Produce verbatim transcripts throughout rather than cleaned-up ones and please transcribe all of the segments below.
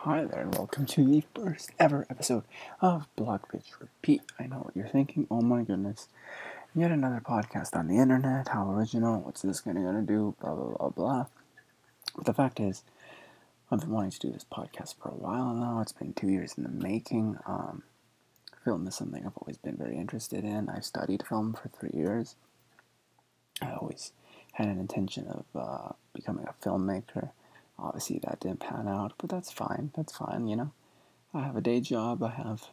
Hi there, and welcome to the first ever episode of Blog Bitch Repeat. I know what you're thinking. Oh my goodness, yet another podcast on the internet. How original? What's this gonna gonna do? Blah blah blah blah. But the fact is, I've been wanting to do this podcast for a while now. It's been two years in the making. Um, film is something I've always been very interested in. I've studied film for three years. I always had an intention of uh, becoming a filmmaker. Obviously, that didn't pan out, but that's fine. That's fine, you know. I have a day job. I have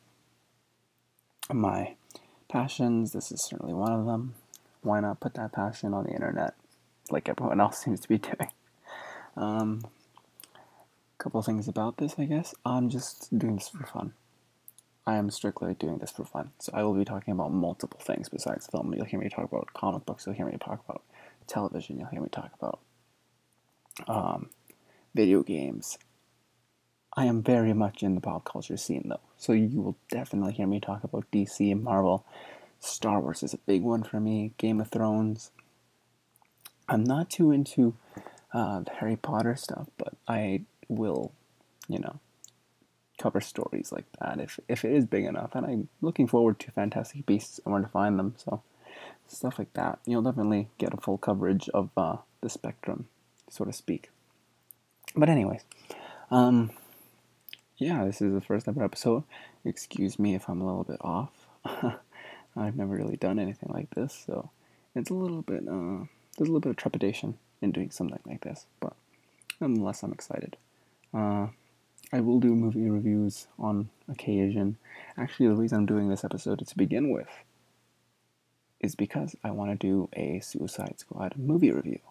my passions. This is certainly one of them. Why not put that passion on the internet, like everyone else seems to be doing? Um, couple things about this, I guess. I'm just doing this for fun. I am strictly doing this for fun. So I will be talking about multiple things besides film. You'll hear me talk about comic books. You'll hear me talk about television. You'll hear me talk about um, video games. I am very much in the pop culture scene, though. So you will definitely hear me talk about D C and Marvel. Star Wars is a big one for me. Game of Thrones. I'm not too into uh, the Harry Potter stuff, but I will, you know, cover stories like that if if it is big enough. And I'm looking forward to Fantastic Beasts and where to find them. So stuff like that. You'll definitely get a full coverage of uh, the spectrum, so to speak. But anyways, um, yeah, this is the first ever episode. Excuse me if I'm a little bit off. I've never really done anything like this, so it's a little bit, uh, there's a little bit of trepidation in doing something like this, but nonetheless, I'm excited. Uh, I will do movie reviews on occasion. Actually, the reason I'm doing this episode to begin with is because I want to do a Suicide Squad movie review.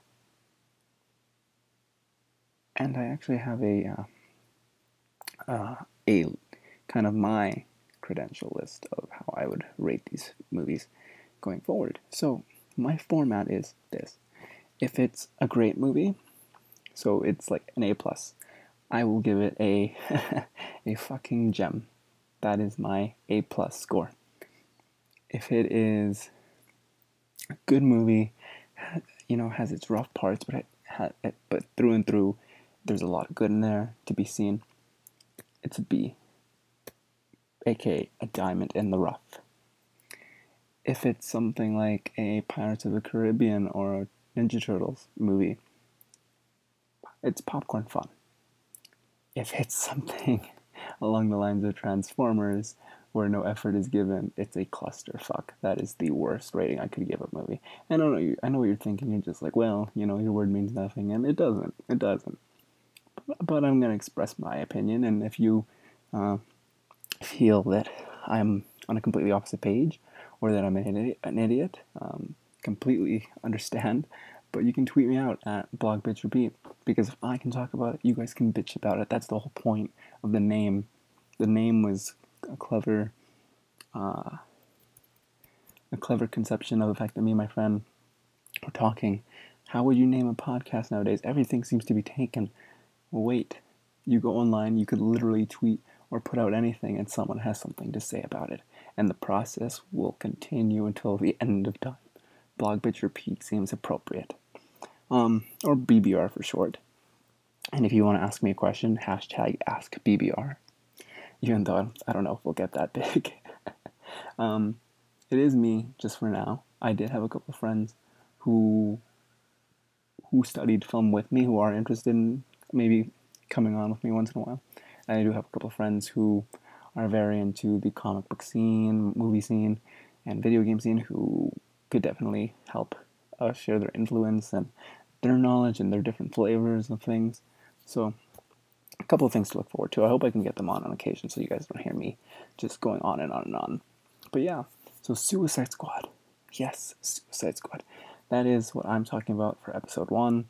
And I actually have a, uh, uh, a kind of my credential list of how I would rate these movies going forward. So my format is this. If it's a great movie, so it's like an A plus, I will give it a a fucking gem. That is my A plus score. If it is a good movie, you know, has its rough parts, but it, but through and through, there's a lot of good in there to be seen. It's a B, aka a diamond in the rough. If it's something like a Pirates of the Caribbean or a Ninja Turtles movie, it's popcorn fun. If it's something along the lines of Transformers, where no effort is given, it's a clusterfuck. That is the worst rating I could give a movie. And I know, I know what you're thinking. You're just like, well, you know, your word means nothing, and it doesn't. It doesn't. But, but I'm gonna express my opinion, and if you uh, feel that I'm on a completely opposite page, or that I'm an idiot, an idiot um, completely understand. But you can tweet me out at BlogBitchRepeat, because if I can talk about it, you guys can bitch about it. That's the whole point of the name. The name was a clever, uh, a clever conception of the fact that me and my friend were talking. How would you name a podcast nowadays? Everything seems to be taken. Wait, you go online, you could literally tweet or put out anything, and someone has something to say about it. And the process will continue until the end of time. Blog Bitch Repeat seems appropriate. Um, or B B R for short. And if you want to ask me a question, hashtag ask B B R. Even though I don't know if we'll get that big. um, it is me, just for now. I did have a couple of friends who who studied film with me, who are interested in maybe coming on with me once in a while. And I do have a couple of friends who are very into the comic book scene, movie scene, and video game scene, who could definitely help uh, share their influence and their knowledge and their different flavors of things. So a couple of things to look forward to. I hope I can get them on on occasion so you guys don't hear me just going on and on and on. But yeah, so Suicide Squad. Yes, Suicide Squad. That is what I'm talking about for episode one.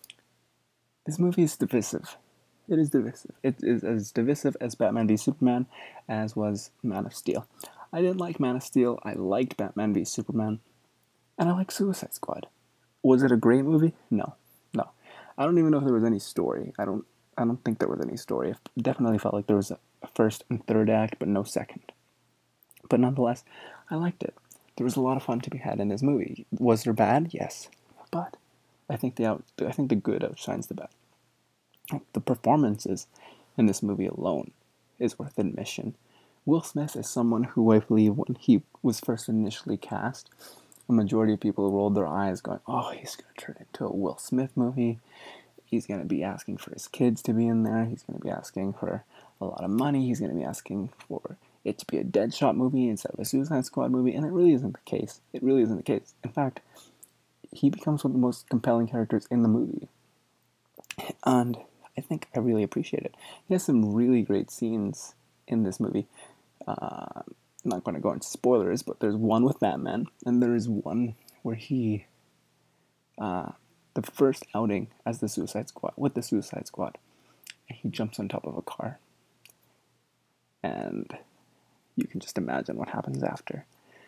This movie is divisive. It is divisive. It is as divisive as Batman v Superman as was Man of Steel. I didn't like Man of Steel. I liked Batman v Superman. And I like Suicide Squad. Was it a great movie? No. No. I don't even know if there was any story. I don't I don't think there was any story. It definitely felt like there was a first and third act, but no second. But nonetheless, I liked it. There was a lot of fun to be had in this movie. Was there bad? Yes. But I think the out I think the good outshines the bad. The performances And this movie alone is worth admission. Will Smith is someone who I believe when he was first initially cast, a majority of people rolled their eyes going, oh, he's going to turn into a Will Smith movie. He's going to be asking for his kids to be in there. He's going to be asking for a lot of money. He's going to be asking for it to be a Deadshot movie instead of a Suicide Squad movie. And it really isn't the case. It really isn't the case. In fact, he becomes one of the most compelling characters in the movie. And I think I really appreciate it. He has some really great scenes in this movie. Uh, I'm not going to go into spoilers, but there's one with Batman, and there is one where he, uh, the first outing as the Suicide Squad, with the Suicide Squad, and he jumps on top of a car. And you can just imagine what happens after.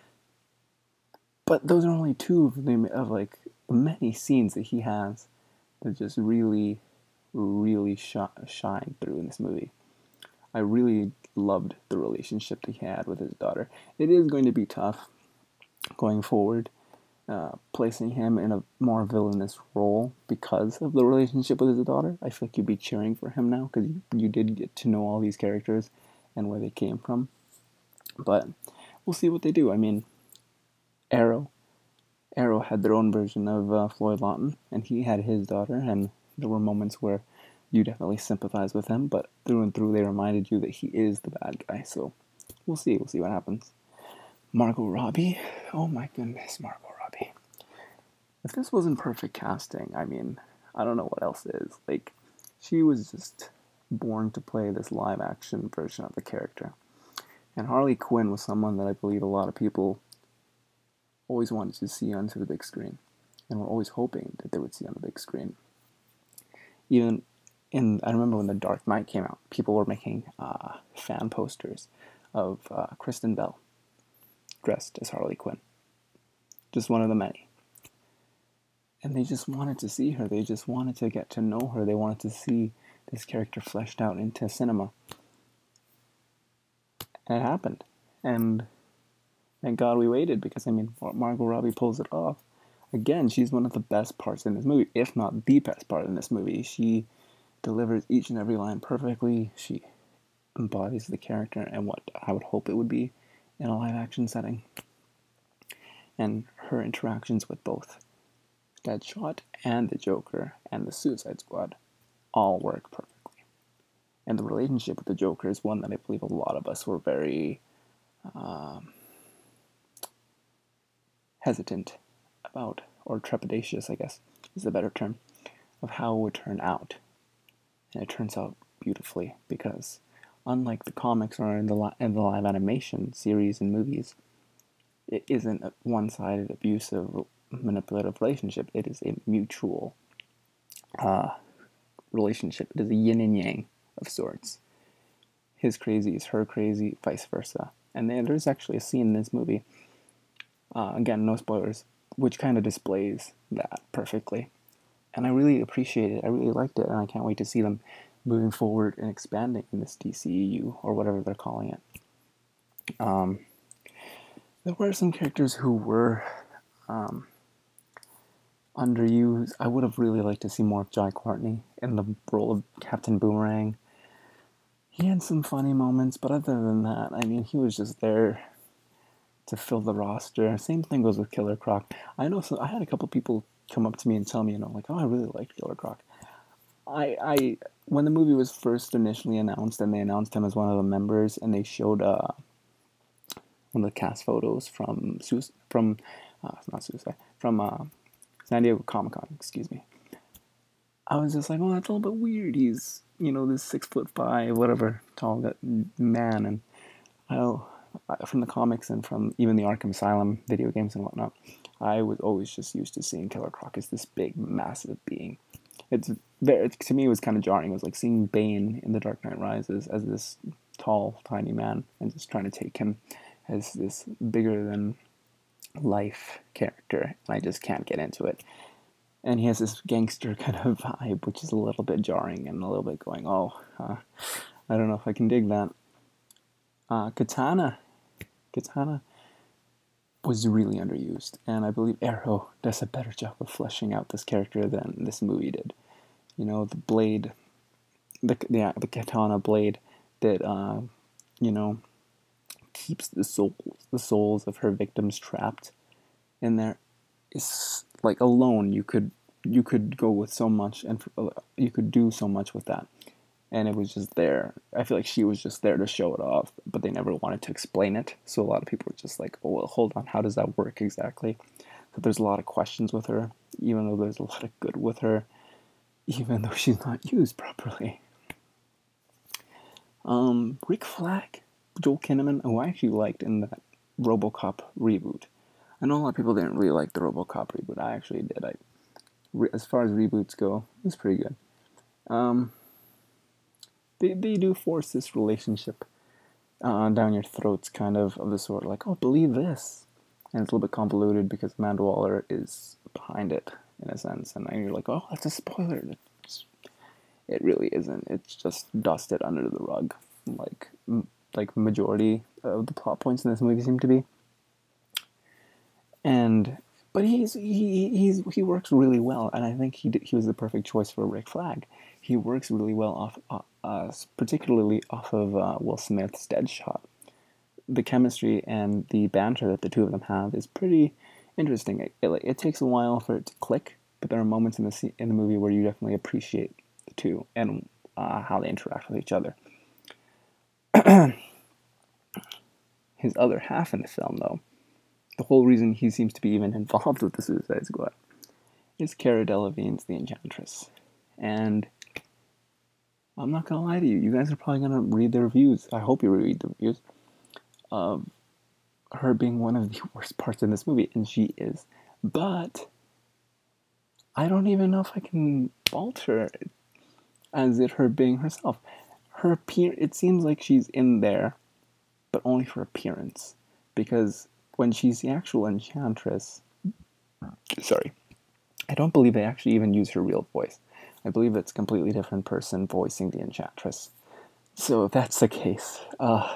But those are only two of the of like many scenes that he has that just really, really sh- shine through in this movie. I really loved the relationship that he had with his daughter. It is going to be tough going forward, uh, placing him in a more villainous role because of the relationship with his daughter. I feel like you'd be cheering for him now because you, you did get to know all these characters and where they came from. But we'll see what they do. I mean, Arrow. Arrow had their own version of uh, Floyd Lawton, and he had his daughter, and there were moments where you definitely sympathize with him, but through and through they reminded you that he is the bad guy. So we'll see. We'll see what happens. Margot Robbie. Oh my goodness, Margot Robbie. If this wasn't perfect casting, I mean, I don't know what else is. Like, she was just born to play this live action version of the character. And Harley Quinn was someone that I believe a lot of people always wanted to see onto the big screen, and were always hoping that they would see on the big screen. Even in, I remember when The Dark Knight came out, people were making uh, fan posters of uh, Kristen Bell dressed as Harley Quinn. Just one of the many. And they just wanted to see her. They just wanted to get to know her. They wanted to see this character fleshed out into cinema. And it happened. And thank God we waited, because, I mean, Margot Robbie pulls it off. Again, she's one of the best parts in this movie, if not the best part in this movie. She delivers each and every line perfectly. She embodies the character and what I would hope it would be in a live-action setting. And her interactions with both Deadshot and the Joker and the Suicide Squad all work perfectly. And the relationship with the Joker is one that I believe a lot of us were very um, hesitant about, or trepidatious, I guess, is the better term, of how it would turn out. And it turns out beautifully, because unlike the comics or in the, li- in the live animation series and movies, it isn't a one-sided, abusive, manipulative relationship. It is a mutual uh, relationship. It is a yin and yang of sorts. His crazy is her crazy, vice versa. And then there's actually a scene in this movie, uh, again, no spoilers, which kind of displays that perfectly. And I really appreciate it. I really liked it, and I can't wait to see them moving forward and expanding in this D C E U, or whatever they're calling it. Um, there were some characters who were um, underused. I would have really liked to see more of Jai Courtney in the role of Captain Boomerang. He had some funny moments, but other than that, I mean, he was just there to fill the roster. Same thing goes with Killer Croc. I know, so I had a couple people come up to me and tell me, you know, like, oh, I really liked Killer Croc. I, I, when the movie was first initially announced, and they announced him as one of the members, and they showed uh, one of the cast photos from from uh, not Suicide from uh, San Diego Comic Con, excuse me. I was just like, oh, that's a little bit weird. He's, you know, this six foot five, whatever, tall man, and I, from the comics and from even the Arkham Asylum video games and whatnot, I was always just used to seeing Killer Croc as this big, massive being. It's very, to me, it was kind of jarring. It was like seeing Bane in The Dark Knight Rises as this tall, tiny man, and just trying to take him as this bigger than life character, and I just can't get into it. And he has this gangster kind of vibe, which is a little bit jarring and a little bit going, oh, uh, I don't know if I can dig that. Uh, Katana, Katana was really underused, and I believe Arrow does a better job of fleshing out this character than this movie did. You know, the blade the the, the katana blade that uh, you know keeps the souls the souls of her victims trapped in there is like alone you could you could go with so much and you could do so much with that, and it was just there. I feel like she was just there to show it off, but they never wanted to explain it. So a lot of people were just like, "Oh well, hold on, how does that work exactly?" So there's a lot of questions with her, even though there's a lot of good with her, even though she's not used properly. Um, Rick Flag, Joel Kinnaman, who I actually liked in that RoboCop reboot. I know a lot of people didn't really like the RoboCop reboot. I actually did. I, as far as reboots go, it was pretty good. Um, they they do force this relationship uh, down your throats, kind of of the sort like, oh, believe this, and it's a little bit convoluted because Amanda Waller is behind it in a sense, and then you're like, oh, that's a spoiler. It's, it really isn't. It's just dusted under the rug, like like majority of the plot points in this movie seem to be. And but he's he he's he works really well, and I think he did, he was the perfect choice for Rick Flag. He works really well off, uh, uh, particularly off of uh, Will Smith's Deadshot. The chemistry and the banter that the two of them have is pretty interesting. It, it, it takes a while for it to click, but there are moments in the in the movie where you definitely appreciate the two and uh, how they interact with each other. His other half in the film, though, the whole reason he seems to be even involved with the Suicide Squad is Cara Delevingne's The Enchantress. And I'm not gonna lie to you, you guys are probably gonna read the reviews. I hope you read the reviews of her being one of the worst parts in this movie, and she is. But I don't even know if I can fault her as it her being herself. Her appear it seems like she's in there, but only for appearance. Because when she's the actual Enchantress, sorry, I don't believe they actually even use her real voice. I believe it's a completely different person voicing the Enchantress. So if that's the case, uh,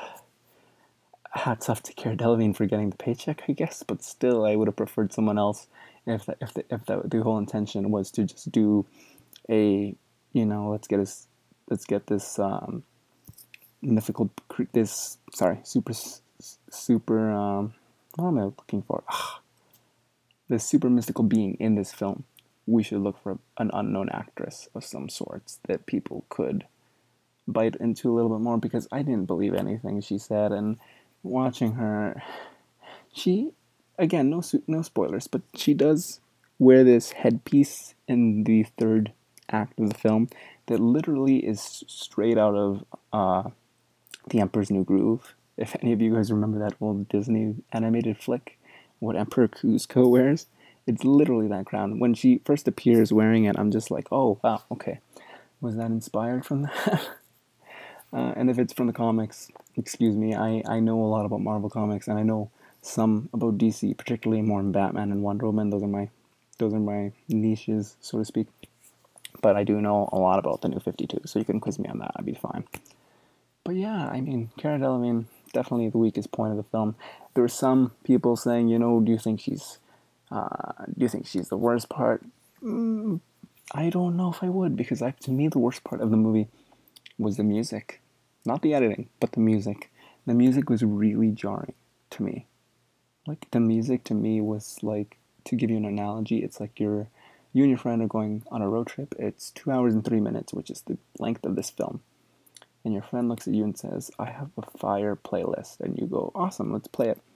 hats off to Cara Delevingne for getting the paycheck, I guess. But still, I would have preferred someone else if the, if the, if the, the whole intention was to just do a, you know, let's get us, let's get this um, mythical, this sorry, super super. Um, what am I looking for? Ugh. This super mystical being in this film. We should look for an unknown actress of some sorts that people could bite into a little bit more, because I didn't believe anything she said, and watching her, she, again, no no spoilers, but she does wear this headpiece in the third act of the film that literally is straight out of uh, The Emperor's New Groove. If any of you guys remember that old Disney animated flick, what Emperor Kuzco wears, it's literally that crown. When she first appears wearing it, I'm just like, oh, wow, okay. Was that inspired from that? uh, and if it's from the comics, excuse me, I, I know a lot about Marvel comics, and I know some about D C, particularly more in Batman and Wonder Woman. Those are my those are my niches, so to speak. But I do know a lot about the New fifty-two, so you can quiz me on that. I'd be fine. But yeah, I mean, Cara Delevingne, definitely the weakest point of the film. There were some people saying, you know, do you think she's, uh, do you think she's the worst part? Mm, I don't know if I would, because I, to me, the worst part of the movie was the music, not the editing, but the music. The music was really jarring to me. Like the music to me was like, to give you an analogy, it's like you're, you and your friend are going on a road trip. It's two hours and three minutes, which is the length of this film. And your friend looks at you and says, I have a fire playlist. And you go, awesome, let's play it.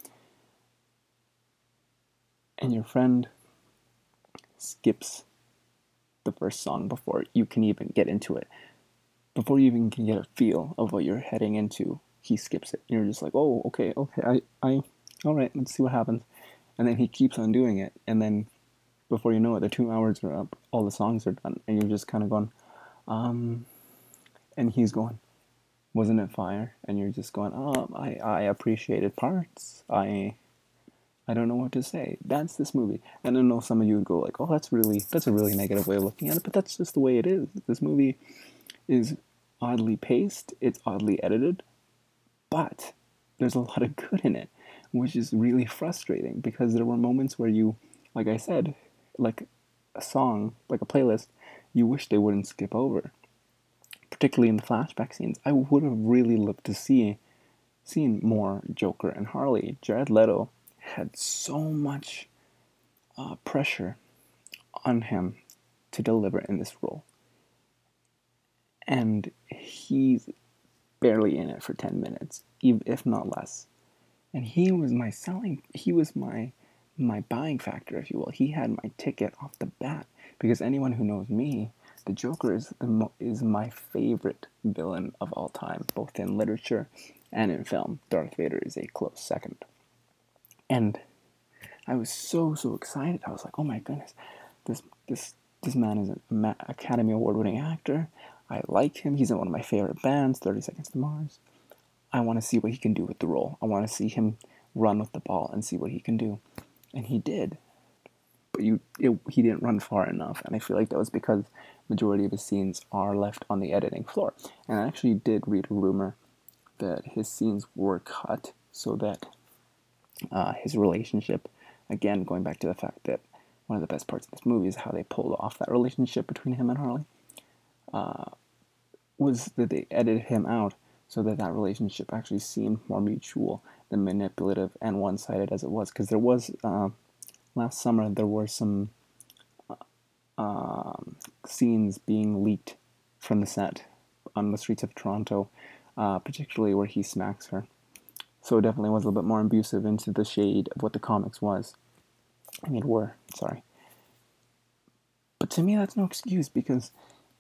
And your friend skips the first song before you can even get into it. Before you even can get a feel of what you're heading into, he skips it. You're just like, oh, okay, okay, I, I, all right, let's see what happens. And then he keeps on doing it. And then before you know it, the two hours are up, all the songs are done. And you're just kind of going, um, and he's going, wasn't it fire? And you're just going, oh, I, I appreciated parts. I I don't know what to say. That's this movie. And I know some of you would go like, oh, that's really, that's a really negative way of looking at it, but that's just the way it is. This movie is oddly paced, it's oddly edited, but there's a lot of good in it, which is really frustrating, because there were moments where you, like I said, like a song, like a playlist, you wish they wouldn't skip over. particularly in the flashback scenes, I would have really loved to see seen more Joker and Harley. Jared Leto had so much uh, pressure on him to deliver in this role, and he's barely in it for ten minutes, if not less. And he was my selling, he was my my buying factor, if you will. He had my ticket off the bat, because anyone who knows me, the Joker is the mo- is my favorite villain of all time, both in literature and in film. Darth Vader is a close second. And I was so so excited. I was like, oh my goodness, this this this man is an Academy Award winning actor. I like him. He's in one of my favorite bands, thirty Seconds to Mars. I want to see what he can do with the role. I want to see him run with the ball and see what he can do. And he did. But you, it, he didn't run far enough. And I feel like that was because majority of his scenes are left on the editing floor. And I actually did read a rumor that his scenes were cut so that uh, his relationship, again, going back to the fact that one of the best parts of this movie is how they pulled off that relationship between him and Harley, uh, was that they edited him out so that that relationship actually seemed more mutual than manipulative and one-sided as it was. Because there was, uh, last summer, there were some uh, scenes being leaked from the set on the streets of Toronto, uh, particularly where he smacks her. So it definitely was a little bit more abusive into the shade of what the comics was. I mean, were, sorry. But to me, that's no excuse, because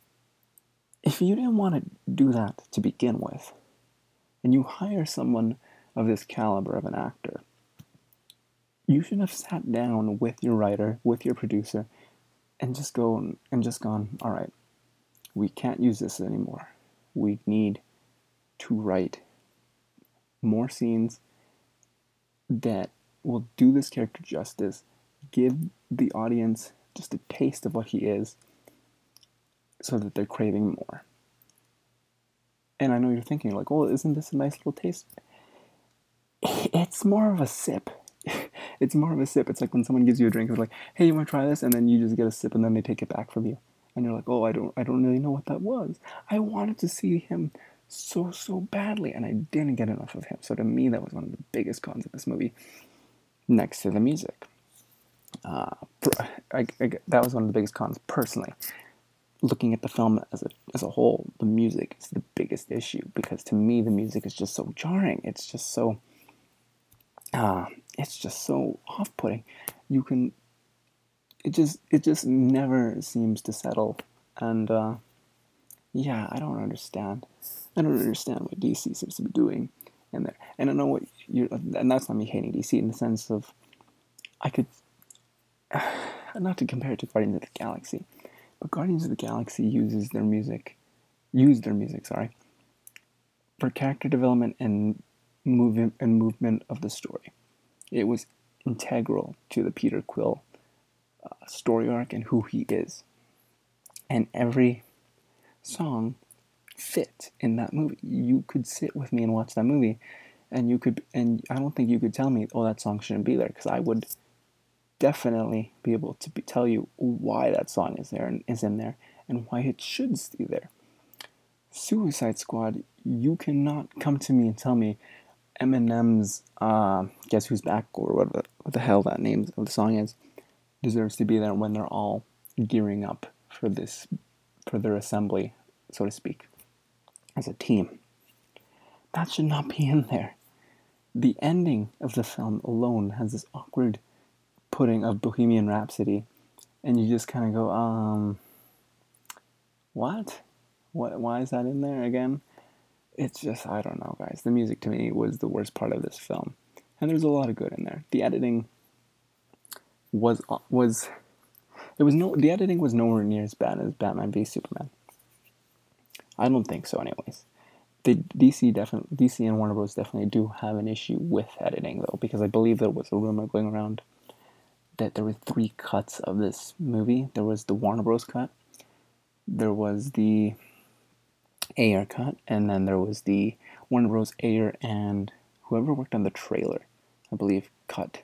if you didn't want to do that to begin with, and you hire someone of this caliber of an actor, you should have sat down with your writer, with your producer, and just go and just gone, all right, we can't use this anymore. We need to write more scenes that will do this character justice, give the audience just a taste of what he is, so that they're craving more. And I know you're thinking, like, oh, isn't this a nice little taste? It's more of a sip. It's more of a sip. It's like when someone gives you a drink, it's like, hey, you want to try this? And then you just get a sip, and then they take it back from you. And you're like, oh, I don't, I don't really know what that was. I wanted to see him so, so badly, and I didn't get enough of him. So to me, that was one of the biggest cons of this movie, next to the music. Uh, I, I, that was one of the biggest cons, personally. Looking at the film as a as a whole, the music is the biggest issue, because to me the music is just so jarring. It's just so, uh, it's just so off-putting. You can, it just it just never seems to settle, and uh, yeah, I don't understand. I don't understand what D C seems to be doing in there. And I know what you're, and that's not me hating D C in the sense of, I could, not to compare it to Guardians of the Galaxy. But Guardians of the Galaxy uses their music, used their music, sorry, for character development and movement and movement of the story. It was integral to the Peter Quill uh, story arc and who he is. And every song fit in that movie. You could sit with me and watch that movie, and you could, and I don't think you could tell me, oh, that song shouldn't be there, because I would definitely be able to be, tell you why that song is there and is in there, and why it should stay there. Suicide Squad, you cannot come to me and tell me Eminem's uh, Guess Who's Back, or what the, what the hell that name of the song is, deserves to be there when they're all gearing up for this, for their assembly, so to speak, as a team. That should not be in there. The ending of the film alone has this awkward putting of Bohemian Rhapsody, and you just kind of go, um, what? What? Why is that in there again? It's just, I don't know, guys. The music to me was the worst part of this film, and there's a lot of good in there. The editing was was it was no the editing was nowhere near as bad as Batman v Superman. I don't think so, anyways. The D C definitely D C and Warner Bros. Definitely do have an issue with editing, though, because I believe there was a rumor going around that there were three cuts of this movie. There was the Warner Bros. Cut, there was the Ayer cut, and then there was the Warner Bros. Ayer and whoever worked on the trailer, I believe, cut.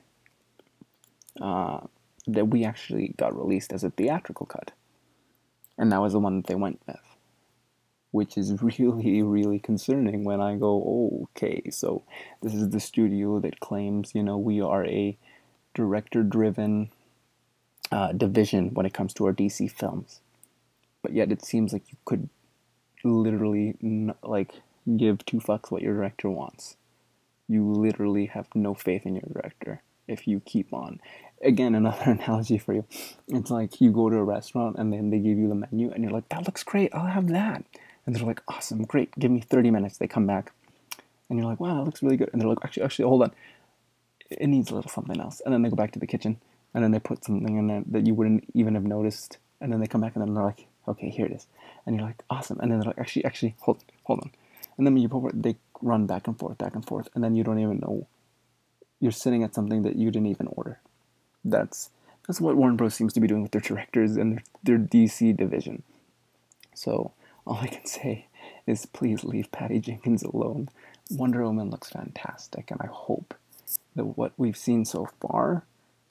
Uh, that we actually got released as a theatrical cut. And that was the one that they went with. which is really, really concerning when I go, okay, so this is the studio that claims, you know, we are a director-driven uh, division when it comes to our D C films. But yet it seems like you could literally, n- like, give two fucks what your director wants. You literally have no faith in your director if you keep on. Again, another analogy for you. It's like you go to a restaurant and then they give you the menu and you're like, that looks great, I'll have that. And they're like, awesome, great, give me thirty minutes. They come back and you're like, wow, that looks really good. And they're like, actually, actually, hold on, it needs a little something else. And then they go back to the kitchen and then they put something in there that you wouldn't even have noticed. And then they come back and then they're like, okay, here it is. And you're like, awesome. And then they're like, actually, actually, hold, hold on. And then when you pour it, they run back and forth, back and forth. And then you don't even know you're sitting at something that you didn't even order. That's that's what Warner Bros. Seems to be doing with their directors and their, their D C division. So all I can say is please leave Patty Jenkins alone. Wonder Woman looks fantastic, and I hope that what we've seen so far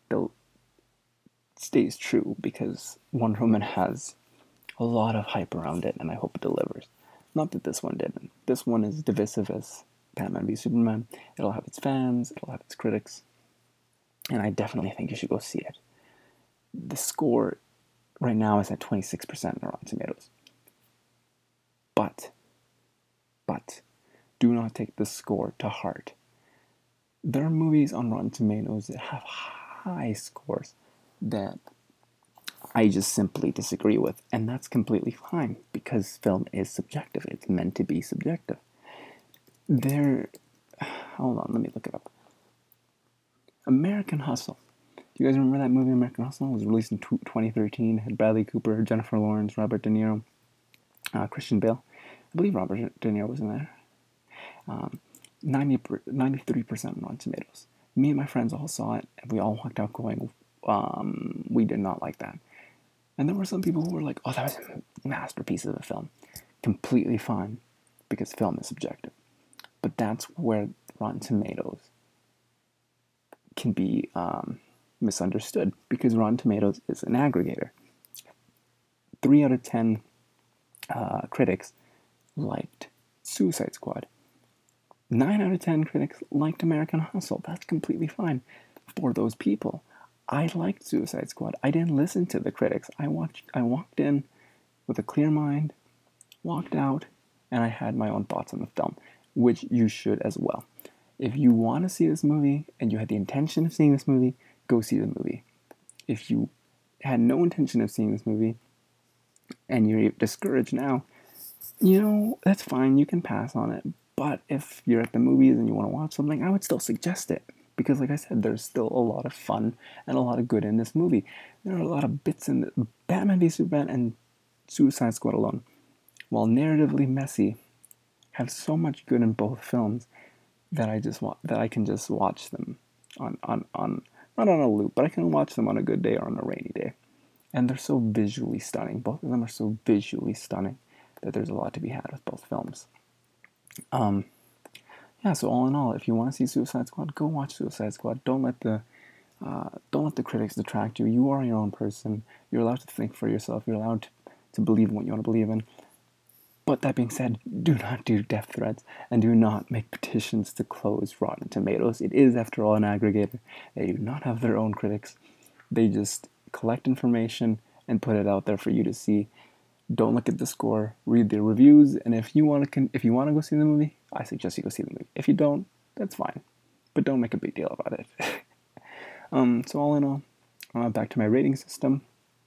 stays true, because Wonder Woman has a lot of hype around it, and I hope it delivers. Not that this one didn't. This one is divisive as Batman v Superman. It'll have its fans, it'll have its critics, and I definitely think you should go see it. The score right now is at twenty-six percent on Rotten Tomatoes. But, but, do not take the score to heart. There are movies on Rotten Tomatoes that have high scores that I just simply disagree with, and that's completely fine, because film is subjective. It's meant to be subjective. There, hold on, let me look it up. American Hustle. Do you guys remember that movie, American Hustle? It was released in twenty thirteen. It had Bradley Cooper, Jennifer Lawrence, Robert De Niro, uh, Christian Bale. I believe Robert De Niro was in there. Um, ninety, ninety-three percent on Rotten Tomatoes. Me and my friends all saw it, and we all walked out going, um, we did not like that. And there were some people who were like, oh, that was a masterpiece of a film. Completely fine, because film is subjective. But that's where Rotten Tomatoes can be um, misunderstood, because Rotten Tomatoes is an aggregator. Three out of ten uh, critics liked Suicide Squad. Nine out of ten critics liked American Hustle. That's completely fine for those people. I liked Suicide Squad. I didn't listen to the critics. I watched. I walked in with a clear mind, walked out, and I had my own thoughts on the film, which you should as well. If you want to see this movie and you had the intention of seeing this movie, go see the movie. If you had no intention of seeing this movie and you're discouraged now, you know, that's fine. You can pass on it. But if you're at the movies and you want to watch something, I would still suggest it. Because, like I said, there's still a lot of fun and a lot of good in this movie. There are a lot of bits in the, Batman v Superman and Suicide Squad alone, while narratively messy, have so much good in both films that I just want that I can just watch them on, on, on not on a loop, but I can watch them on a good day or on a rainy day. And they're so visually stunning. Both of them are so visually stunning that there's a lot to be had with both films. Um, yeah, so all in all, if you want to see Suicide Squad, go watch Suicide Squad. Don't let the uh, don't let the critics detract you. You are your own person. You're allowed to think for yourself. You're allowed to, to believe in what you want to believe in. But that being said, do not do death threats and do not make petitions to close Rotten Tomatoes. It is, after all, an aggregator. They do not have their own critics. They just collect information and put it out there for you to see. Don't look at the score. Read the reviews, and if you want to, con- if you want to go see the movie, I suggest you go see the movie. If you don't, that's fine, but don't make a big deal about it. um, so all in all, uh, back to my rating system.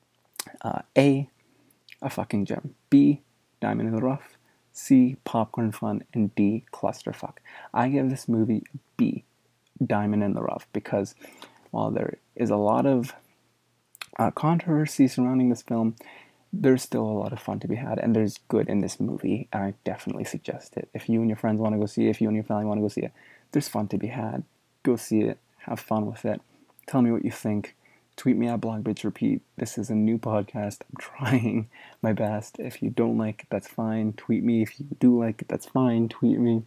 Uh, A, a fucking gem. B, diamond in the rough. C, popcorn fun, and D, clusterfuck. I give this movie a B, diamond in the rough, because while there is a lot of uh, controversy surrounding this film, there's still a lot of fun to be had, and there's good in this movie, and I definitely suggest it. If you and your friends want to go see it, if you and your family want to go see it, there's fun to be had. Go see it. Have fun with it. Tell me what you think. Tweet me at BlogBitchRepeat. This is a new podcast. I'm trying my best. If you don't like it, that's fine. Tweet me. If you do like it, that's fine. Tweet me.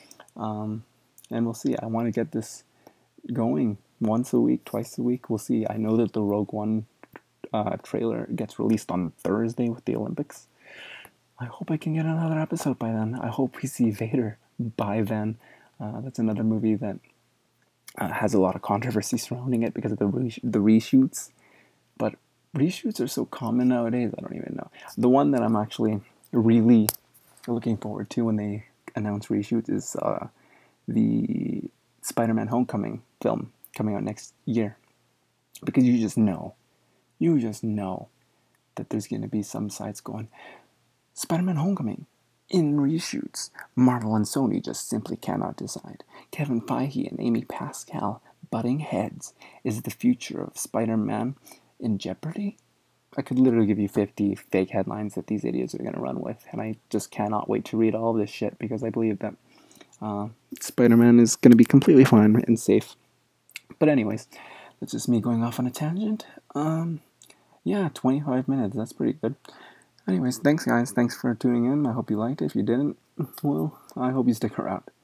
Um, and we'll see. I want to get this going once a week, twice a week. We'll see. I know that the Rogue One Uh, trailer gets released on Thursday with the Olympics. I hope I can get another episode by then. I hope we see Vader by then. Uh, that's another movie that uh, has a lot of controversy surrounding it because of the re- the reshoots. But reshoots are so common nowadays. I don't even know. The one that I'm actually really looking forward to when they announce reshoots is uh, the Spider-Man Homecoming film coming out next year, because you just know, you just know that there's going to be some sites going, Spider-Man Homecoming in reshoots. Marvel and Sony just simply cannot decide. Kevin Feige and Amy Pascal butting heads. Is the future of Spider-Man in jeopardy? I could literally give you fifty fake headlines that these idiots are going to run with, and I just cannot wait to read all of this shit, because I believe that uh, Spider-Man is going to be completely fine and safe. But anyways, that's just me going off on a tangent. Um, yeah, twenty-five minutes, that's pretty good. Anyways, thanks guys, thanks for tuning in. I hope you liked it. If you didn't, well, I hope you stick around.